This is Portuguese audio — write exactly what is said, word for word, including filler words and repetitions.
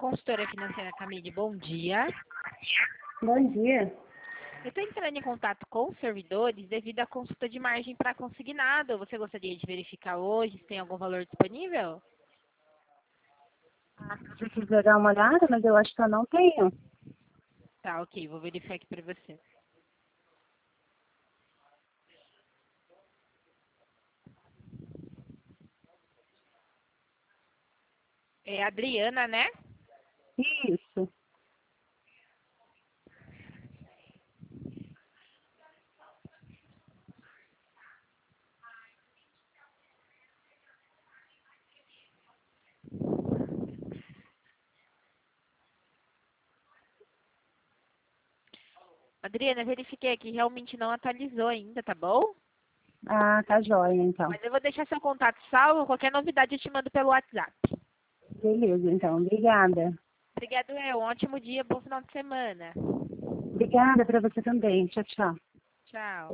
Consultora financeira Camille, bom dia. Bom dia. Eu estou entrando em contato com os servidores devido à consulta de margem para consignado. Você gostaria de verificar hoje se tem algum valor disponível? Ah, se você quiser dar uma olhada, mas eu acho que eu não tenho. Tá, ok, vou verificar aqui para você. É a Adriana, né? Isso. Adriana, verifiquei aqui, realmente não atualizou ainda, tá bom? Ah, tá joia, então. Mas eu vou deixar seu contato salvo, qualquer novidade eu te mando pelo WhatsApp. Beleza, então. Obrigada. Obrigado, eu. Um ótimo dia, bom final de semana. Obrigada para você também. Tchau, tchau. Tchau.